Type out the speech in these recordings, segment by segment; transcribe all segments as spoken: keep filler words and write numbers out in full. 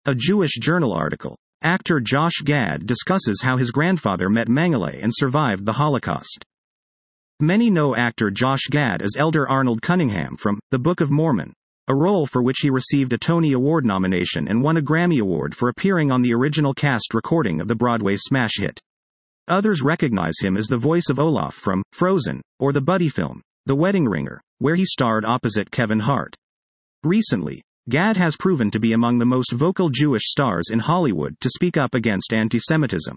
A Jewish Journal article. Actor Josh Gad discusses how his grandfather met Mengele and survived the Holocaust. Many know actor Josh Gad as Elder Arnold Cunningham from The Book of Mormon, a role for which he received a Tony Award nomination and won a Grammy Award for appearing on the original cast recording of the Broadway smash hit. Others recognize him as the voice of Olaf from Frozen, or the buddy film, The Wedding Ringer, where he starred opposite Kevin Hart. Recently, Gad has proven to be among the most vocal Jewish stars in Hollywood to speak up against anti-Semitism.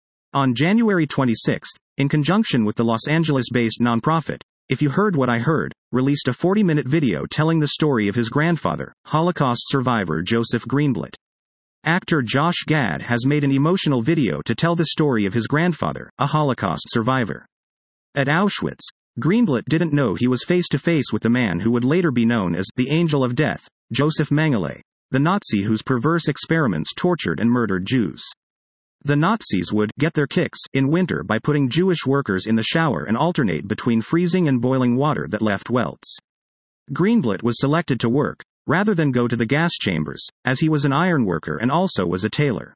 On January twenty-sixth, in conjunction with the Los Angeles-based nonprofit, If You Heard What I Heard, released a forty-minute video telling the story of his grandfather, Holocaust survivor Joseph Greenblatt. Actor Josh Gad has made an emotional video to tell the story of his grandfather, a Holocaust survivor. At Auschwitz, Greenblatt didn't know he was face-to-face with the man who would later be known as the Angel of Death, Joseph Mengele, the Nazi whose perverse experiments tortured and murdered Jews. The Nazis would get their kicks in winter by putting Jewish workers in the shower and alternate between freezing and boiling water that left welts. Greenblatt was selected to work, rather than go to the gas chambers, as he was an ironworker and also was a tailor.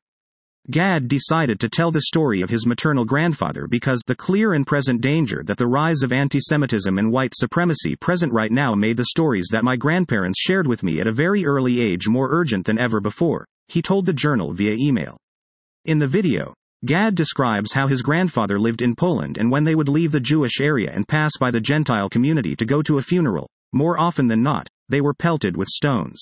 Gad decided to tell the story of his maternal grandfather because the clear and present danger that the rise of anti-Semitism and white supremacy present right now made the stories that my grandparents shared with me at a very early age more urgent than ever before, he told the Journal via email. In the video, Gad describes how his grandfather lived in Poland and when they would leave the Jewish area and pass by the Gentile community to go to a funeral, more often than not, they were pelted with stones.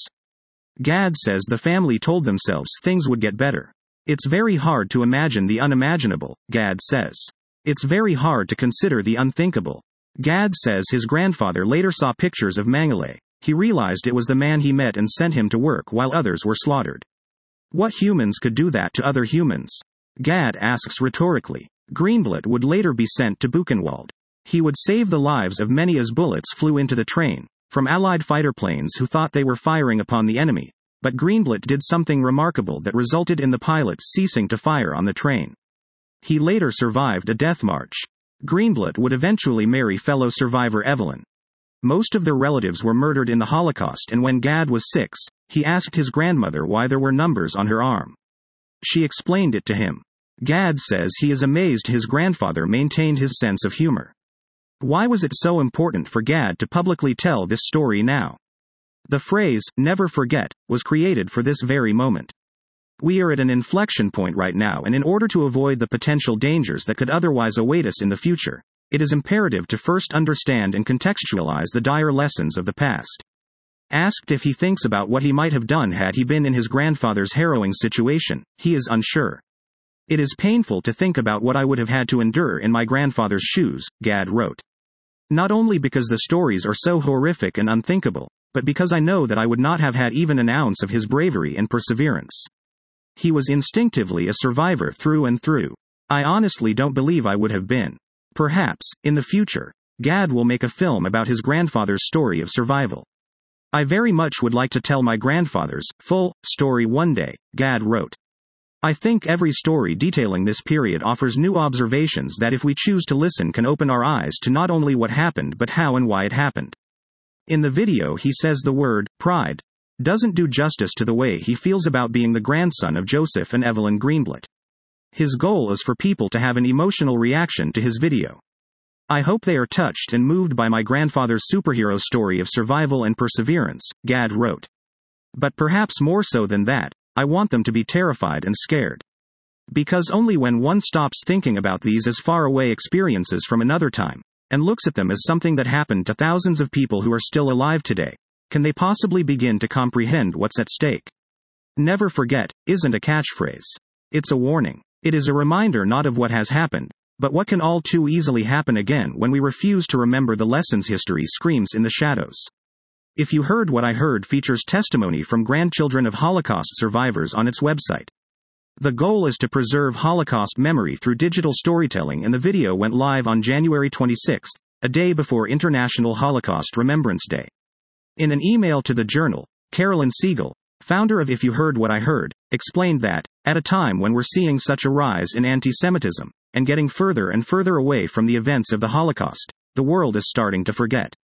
Gad says the family told themselves things would get better. It's very hard to imagine the unimaginable, Gad says. It's very hard to consider the unthinkable. Gad says his grandfather later saw pictures of Mengele. He realized it was the man he met and sent him to work while others were slaughtered. What humans could do that to other humans? Gad asks rhetorically. Greenblatt would later be sent to Buchenwald. He would save the lives of many as bullets flew into the train, from Allied fighter planes who thought they were firing upon the enemy. But Greenblatt did something remarkable that resulted in the pilots ceasing to fire on the train. He later survived a death march. Greenblatt would eventually marry fellow survivor Evelyn. Most of their relatives were murdered in the Holocaust, and when Gad was six, he asked his grandmother why there were numbers on her arm. She explained it to him. Gad says he is amazed his grandfather maintained his sense of humor. Why was it so important for Gad to publicly tell this story now? The phrase, never forget, was created for this very moment. We are at an inflection point right now, and in order to avoid the potential dangers that could otherwise await us in the future, it is imperative to first understand and contextualize the dire lessons of the past. Asked if he thinks about what he might have done had he been in his grandfather's harrowing situation, he is unsure. It is painful to think about what I would have had to endure in my grandfather's shoes, Gad wrote. Not only because the stories are so horrific and unthinkable, but because I know that I would not have had even an ounce of his bravery and perseverance. He was instinctively a survivor through and through. I honestly don't believe I would have been. Perhaps, in the future, Gad will make a film about his grandfather's story of survival. I very much would like to tell my grandfather's full story one day, Gad wrote. I think every story detailing this period offers new observations that if we choose to listen can open our eyes to not only what happened but how and why it happened. In the video he says the word, pride, doesn't do justice to the way he feels about being the grandson of Joseph and Evelyn Greenblatt. His goal is for people to have an emotional reaction to his video. I hope they are touched and moved by my grandfather's superhero story of survival and perseverance, Gad wrote. But perhaps more so than that, I want them to be terrified and scared. Because only when one stops thinking about these as far away experiences from another time, and looks at them as something that happened to thousands of people who are still alive today, can they possibly begin to comprehend what's at stake. Never forget isn't a catchphrase. It's a warning. It is a reminder not of what has happened, but what can all too easily happen again when we refuse to remember the lessons history screams in the shadows. If You Heard What I Heard features testimony from grandchildren of Holocaust survivors on its website. The goal is to preserve Holocaust memory through digital storytelling, and the video went live on January twenty-sixth, a day before International Holocaust Remembrance Day. In an email to the Journal, Carolyn Siegel, founder of If You Heard What I Heard, explained that, at a time when we're seeing such a rise in anti-Semitism, and getting further and further away from the events of the Holocaust, the world is starting to forget.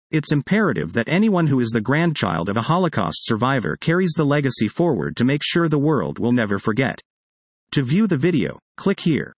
It's imperative that anyone who is the grandchild of a Holocaust survivor carries the legacy forward to make sure the world will never forget. To view the video, click here.